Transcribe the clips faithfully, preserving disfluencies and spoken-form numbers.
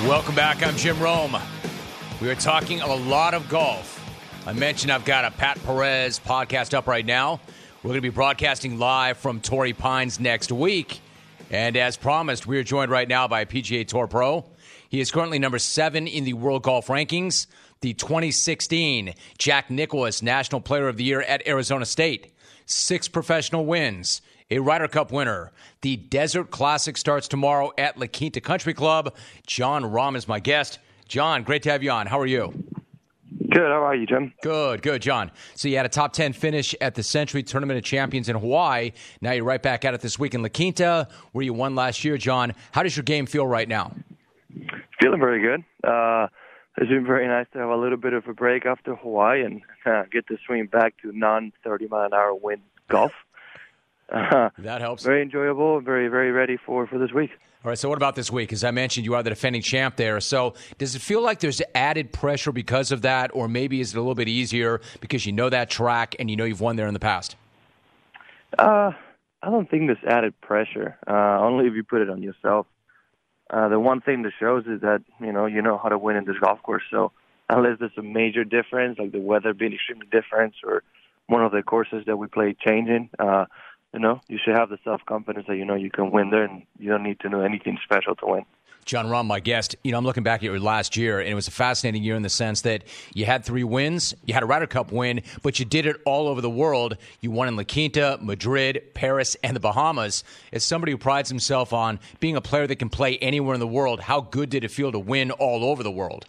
Welcome back. I'm Jim Rome. We are talking a lot of golf. I mentioned I've got a Pat Perez podcast up right now. We're going to be broadcasting live from Torrey Pines next week. And as promised, we are joined right now by a P G A Tour pro. He is currently number seven in the World Golf Rankings. The twenty sixteen Jack Nicklaus National Player of the Year at Arizona State. Six professional wins. A Ryder Cup winner. The Desert Classic starts tomorrow at La Quinta Country Club. Jon Rahm is my guest. Jon, great to have you on. How are you? Good. How are you, Jim? Good, good, Jon. So you had a top ten finish at the Century Tournament of Champions in Hawaii. Now you're right back at it this week in La Quinta, where you won last year, Jon. How does your game feel right now? Feeling very good. Uh, it's been very nice to have a little bit of a break after Hawaii and uh, get to swing back to non-thirty mile an hour wind golf. Uh, that helps. Very enjoyable. Very, very ready for, for this week. All right, so what about this week? As I mentioned, you are the defending champ there. So does it feel like there's added pressure because of that, or maybe is it a little bit easier because you know that track and you know you've won there in the past? Uh, I don't think there's added pressure, uh, only if you put it on yourself. Uh, the one thing that shows is that, you know, you know how to win in this golf course. So unless there's a major difference, like the weather being extremely different or one of the courses that we play changing, uh, you know, you should have the self-confidence that you know you can win there and you don't need to know anything special to win. Jon Rahm, my guest, you know, I'm looking back at your last year, and it was a fascinating year in the sense that you had three wins, you had a Ryder Cup win, but you did it all over the world. You won in La Quinta, Madrid, Paris, and the Bahamas. As somebody who prides himself on being a player that can play anywhere in the world, how good did it feel to win all over the world?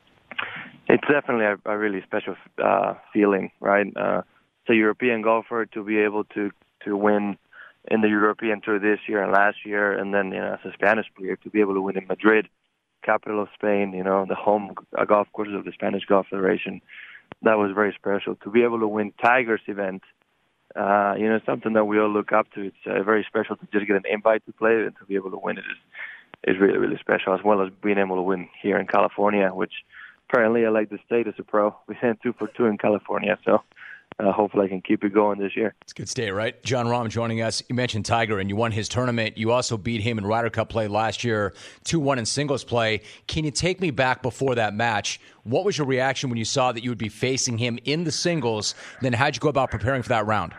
It's definitely a, a really special uh, feeling, right? Uh, as a European golfer, to be able to to win in the European Tour this year and last year, and then, you know, as a Spanish player, to be able to win in Madrid, capital of Spain, you know, the home golf course of the Spanish Golf Federation. That was very special. To be able to win Tiger's event, uh, you know, something that we all look up to. It's uh, very special to just get an invite to play, and to be able to win it is, is really, really special, as well as being able to win here in California, which apparently I like the state as a pro. We sent two for two in California, so Uh, hopefully I can keep it going this year. It's a good state, right? Jon Rahm joining us. You mentioned Tiger, and you won his tournament. You also beat him in Ryder Cup play last year, two one in singles play. Can you take me back before that match? What was your reaction when you saw that you would be facing him in the singles? Then how'd you go about preparing for that round?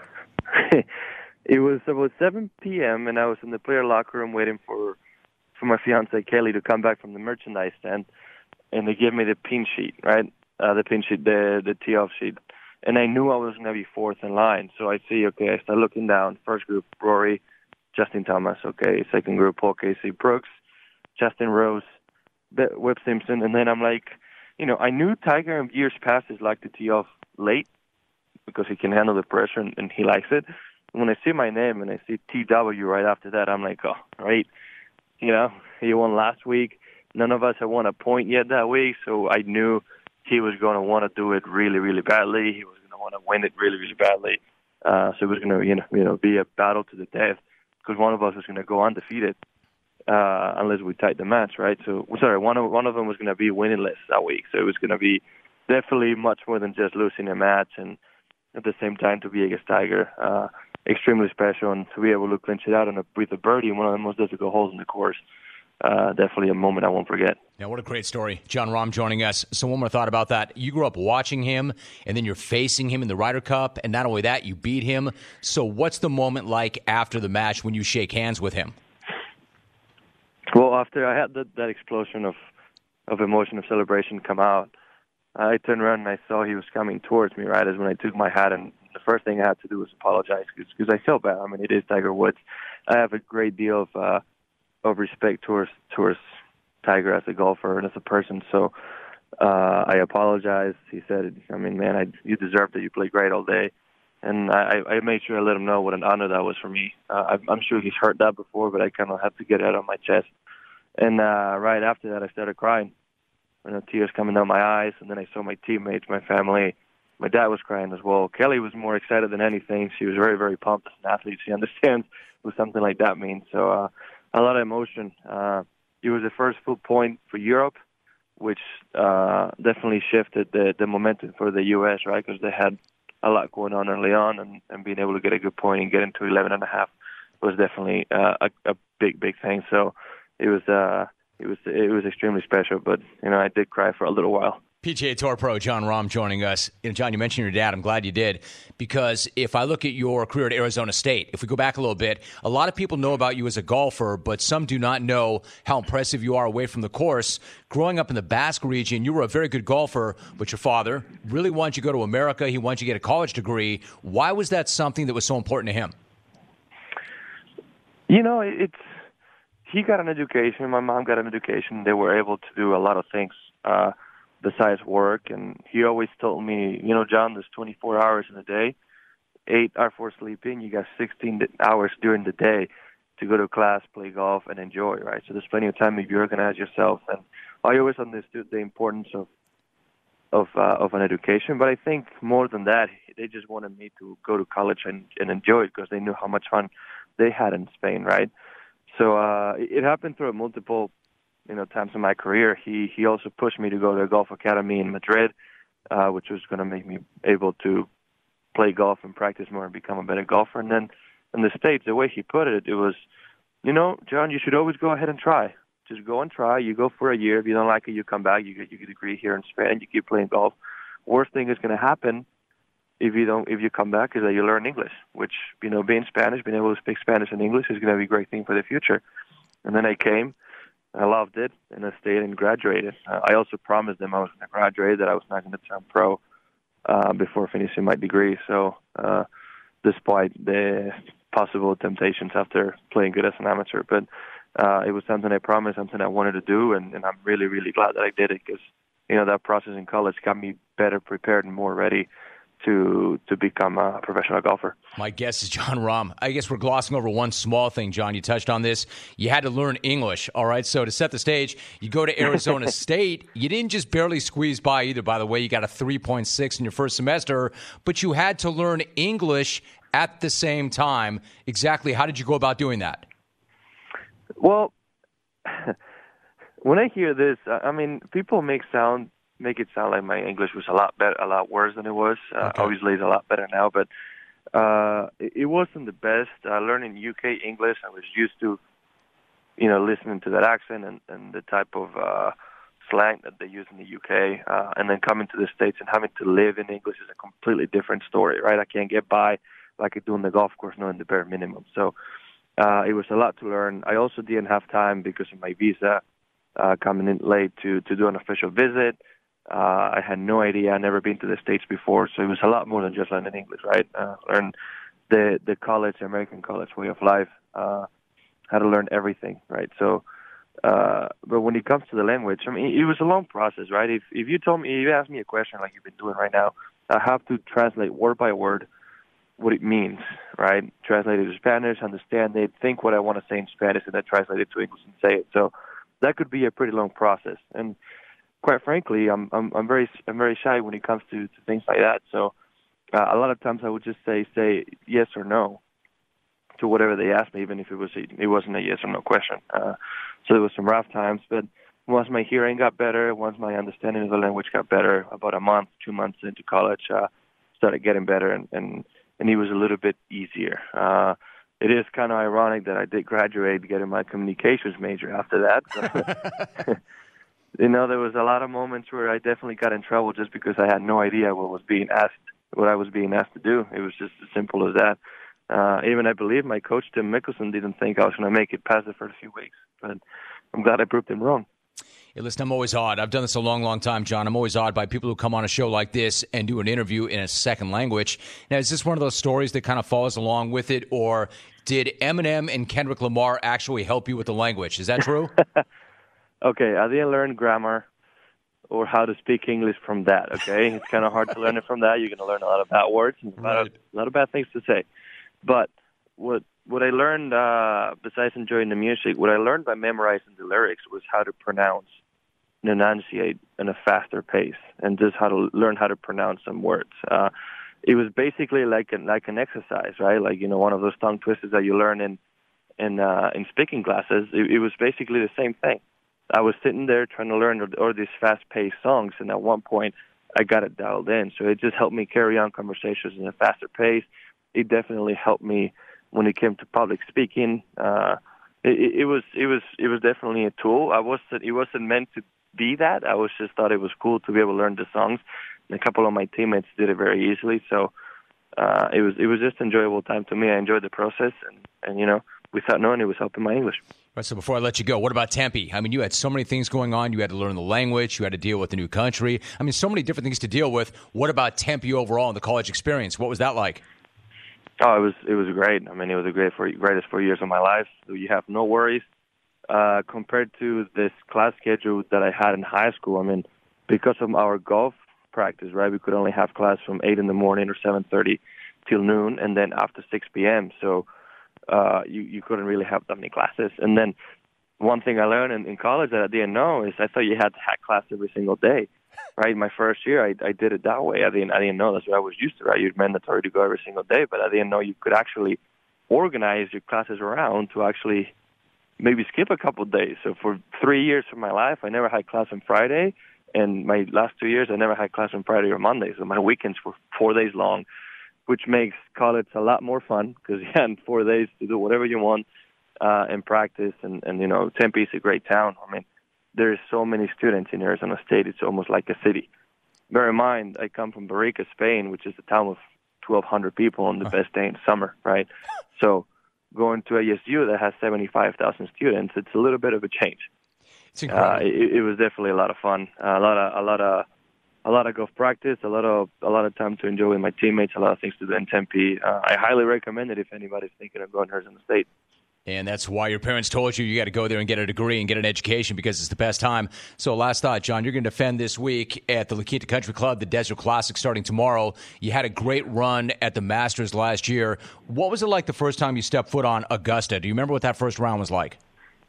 It was about seven p.m., and I was in the player locker room waiting for, for my fiancée, Kelly, to come back from the merchandise stand, and they gave me the pin sheet, right? Uh, the pin sheet, the, the tee-off sheet. And I knew I was going to be fourth in line. So I see, okay, I start looking down. First group, Rory, Justin Thomas, okay. Second group, Paul Casey, Brooks, Justin Rose, Webb Simpson. And then I'm like, you know, I knew Tiger in years past is like to tee off late because he can handle the pressure and, and he likes it. And when I see my name and I see T W right after that, I'm like, oh, right. You know, he won last week. None of us had won a point yet that week, so I knew he was going to want to do it really, really badly. He was going to want to win it really, really badly. Uh, so it was going to, you know, you know, be a battle to the death because one of us was going to go undefeated uh, unless we tied the match, right? So, sorry, one of one of them was going to be winningless that week. So it was going to be definitely much more than just losing a match, and at the same time to be against Tiger, uh, extremely special, and to be able to clinch it out on a, with a birdie, one of the most difficult holes in the course. Uh, definitely a moment I won't forget. Yeah, what a great story. Jon Rahm joining us. So one more thought about that. You grew up watching him, and then you're facing him in the Ryder Cup, and not only that, you beat him. So what's the moment like after the match when you shake hands with him? Well, after I had that, that explosion of, of emotion, of celebration come out, I turned around and I saw he was coming towards me, right, as when I took my hat, and the first thing I had to do was apologize because I felt bad. I mean, it is Tiger Woods. I have a great deal of uh, of respect towards towards Tiger as a golfer and as a person. So uh, I apologized. He said, I mean, man, I, you deserved it. You played great all day. And I, I made sure I let him know what an honor that was for me. Uh, I'm sure he's heard that before, but I kind of had to get it out of my chest. And uh, right after that, I started crying. You know, tears coming down my eyes. And then I saw my teammates, my family. My dad was crying as well. Kelly was more excited than anything. She was very, very pumped as an athlete. She understands what something like that means. So, uh, a lot of emotion. Uh, it was the first full point for Europe, which uh, definitely shifted the, the momentum for the U S, right? Because they had a lot going on early on, and, and being able to get a good point and get into eleven and a half was definitely uh, a, a big, big thing. So it was uh, it was it was extremely special. But you know, I did cry for a little while. P G A Tour Pro Jon Rahm joining us. You know, John, you mentioned your dad. I'm glad you did, because if I look at your career at Arizona State, if we go back a little bit, a lot of people know about you as a golfer, but some do not know how impressive you are away from the course. Growing up in the Basque region, you were a very good golfer, but your father really wanted you to go to America. He wanted you to get a college degree. Why was that something that was so important to him? You know, it's he got an education. My mom got an education. They were able to do a lot of things Uh, besides work, and he always told me, you know, John, there's twenty-four hours in a day, eight are for sleeping. You got sixteen hours during the day to go to class, play golf, and enjoy, right? So there's plenty of time if you organize yourself. And I always understood the importance of of uh, of an education, but I think more than that, they just wanted me to go to college and, and enjoy it, because they knew how much fun they had in Spain, right? So uh, it happened through multiple you know, times in my career. He he also pushed me to go to a golf academy in Madrid, uh, which was going to make me able to play golf and practice more and become a better golfer. And then in the States, the way he put it, it was, you know, John, you should always go ahead and try. Just go and try. You go for a year. If you don't like it, you come back. You get your degree here in Spain. You keep playing golf. Worst thing is going to happen if you don't if you come back is that you learn English, which, you know, being Spanish, being able to speak Spanish and English is going to be a great thing for the future. And then I came. I loved it, and I stayed and graduated. Uh, I also promised them I was going to graduate, that I was not going to turn pro uh, before finishing my degree. So uh, despite the possible temptations after playing good as an amateur, but uh, it was something I promised, something I wanted to do, and, and I'm really, really glad that I did it, because, you know, that process in college got me better prepared and more ready to to become a professional golfer. My guess is Jon Rahm. I guess we're glossing over one small thing, John. You touched on this. You had to learn English, all right? So to set the stage, you go to Arizona State. You didn't just barely squeeze by either, by the way. You got a three point six in your first semester, but you had to learn English at the same time. Exactly how did you go about doing that? Well, when I hear this, I mean, people make sound make it sound like my English was a lot better, a lot worse than it was. Uh, okay. Obviously, it's a lot better now, but uh, it, it wasn't the best. Uh, learning U K English, I was used to, you know, listening to that accent and, and the type of uh, slang that they use in the U K, uh, and then coming to the States and having to live in English is a completely different story, right? I can't get by like I do on the golf course, knowing the bare minimum. So uh, it was a lot to learn. I also didn't have time because of my visa uh, coming in late to, to do an official visit. Uh, I had no idea. I'd never been to the States before, so it was a lot more than just learning English, right? Uh, learn the the college, American college way of life. Uh, how to learn everything, right? So, uh, but when it comes to the language, I mean, it was a long process, right? If if you told me, if you asked me a question like you've been doing right now, I have to translate word by word what it means, right? Translate it to Spanish, understand it, think what I want to say in Spanish, and then translate it to English and say it. So that could be a pretty long process. And quite frankly, I'm I'm I'm very I'm very shy when it comes to, to things like that. So uh, a lot of times I would just say say yes or no to whatever they asked me, even if it was a, it wasn't a yes or no question. Uh, so there was some rough times, but once my hearing got better, once my understanding of the language got better, about a month, two months into college, uh, started getting better, and, and and it was a little bit easier. Uh, it is kind of ironic that I did graduate getting my communications major after that. So. You know, there was a lot of moments where I definitely got in trouble just because I had no idea what was being asked, what I was being asked to do. It was just as simple as that. Uh, even I believe my coach, Tim Mickelson, didn't think I was going to make it past the first few weeks. But I'm glad I proved him wrong. Hey, listen, I'm always awed. I've done this a long, long time, John. I'm always awed by people who come on a show like this and do an interview in a second language. Now, is this one of those stories that kind of follows along with it, or did Eminem and Kendrick Lamar actually help you with the language? Is that true? Okay, I didn't learn grammar or how to speak English from that, okay? It's kind of hard to learn it from that. You're going to learn a lot of bad words and a lot, right. of, a lot of bad things to say. But what what I learned, uh, besides enjoying the music, what I learned by memorizing the lyrics was how to pronounce and enunciate in a faster pace, and just how to learn how to pronounce some words. Uh, it was basically like an, like an exercise, right? Like, you know, one of those tongue twisters that you learn in, in, uh, in speaking classes. It, it was basically the same thing. I was sitting there trying to learn all these fast-paced songs, and at one point, I got it dialed in. So it just helped me carry on conversations in a faster pace. It definitely helped me when it came to public speaking. Uh, it, it was it was it was definitely a tool. I wasn't it wasn't meant to be that. I was just thought it was cool to be able to learn the songs. And a couple of my teammates did it very easily, so uh, it was it was just enjoyable time to me. I enjoyed the process, and, and you know, without knowing, it was helping my English. Right, so before I let you go, what about Tempe? I mean, you had so many things going on. You had to learn the language. You had to deal with the new country. I mean, so many different things to deal with. What about Tempe overall and the college experience? What was that like? Oh, it was it was great. I mean, it was the great four, greatest four years of my life. So you have no worries uh, compared to this class schedule that I had in high school. I mean, because of our golf practice, right, we could only have class from eight in the morning or seven thirty till noon, and then after six p.m. So uh, you you couldn't really have that many classes. And then one thing I learned in, in college that I didn't know is I thought you had to have class every single day. Right, my first year, I, I did it that way. I didn't, I didn't know that's what I was used to. Right, you're mandatory to go every single day, but I didn't know you could actually organize your classes around to actually maybe skip a couple of days. So for three years of my life, I never had class on Friday, and my last two years, I never had class on Friday or Monday. So my weekends were four days long, which makes college a lot more fun because you had four days to do whatever you want uh, and practice. And, and you know, Tempe is a great town. I mean, there's so many students in Arizona State, it's almost like a city. Bear in mind, I come from Barica, Spain, which is a town of twelve hundred people on the best day in summer, right? So going to A S U that has seventy-five thousand students, it's a little bit of a change. It's incredible. Uh, it, it was definitely a lot of fun, uh, a lot of a lot of a lot of golf practice, a lot of a lot of time to enjoy with my teammates, a lot of things to do in Tempe. Uh, I highly recommend it if anybody's thinking of going to Arizona State. And that's why your parents told you you got to go there and get a degree and get an education because it's the best time. So last thought, John, you're going to defend this week at the La Quinta Country Club, the Desert Classic starting tomorrow. You had a great run at the Masters last year. What was it like the first time you stepped foot on Augusta? Do you remember what that first round was like?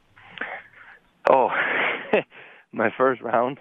Oh, my first round?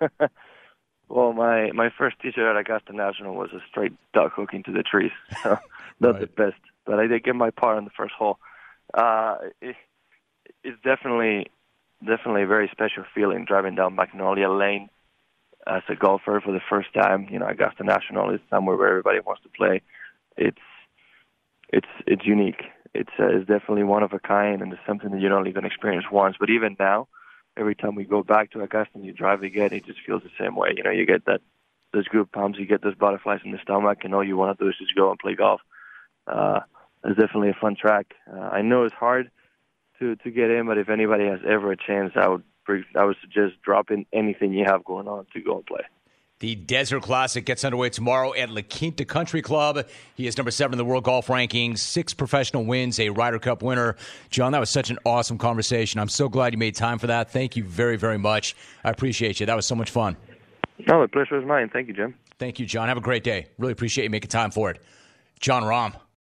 Well, my, my first teacher at Augusta National was a straight duck hook into the trees. So not right. the best. But I did get my par on the first hole. Uh, it, it's definitely, definitely a very special feeling driving down Magnolia Lane as a golfer for the first time. You know, Augusta National is somewhere where everybody wants to play. It's, it's, it's unique. It's, uh, it's definitely one of a kind, and it's something that you don't even experience once. But even now, every time we go back to Augusta and you drive again, it just feels the same way. You know, you get that, those goosebumps, you get those butterflies in the stomach, and all you want to do is just go and play golf. Uh, It's definitely a fun track. Uh, I know it's hard to, to get in, but if anybody has ever a chance, I would I would suggest dropping anything you have going on to go and play. The Desert Classic gets underway tomorrow at La Quinta Country Club. He is number seven in the world golf rankings, six professional wins, a Ryder Cup winner. John, that was such an awesome conversation. I'm so glad you made time for that. Thank you very, very much. I appreciate you. That was so much fun. No, the pleasure is mine. Thank you, Jim. Thank you, John. Have a great day. Really appreciate you making time for it. Jon Rahm.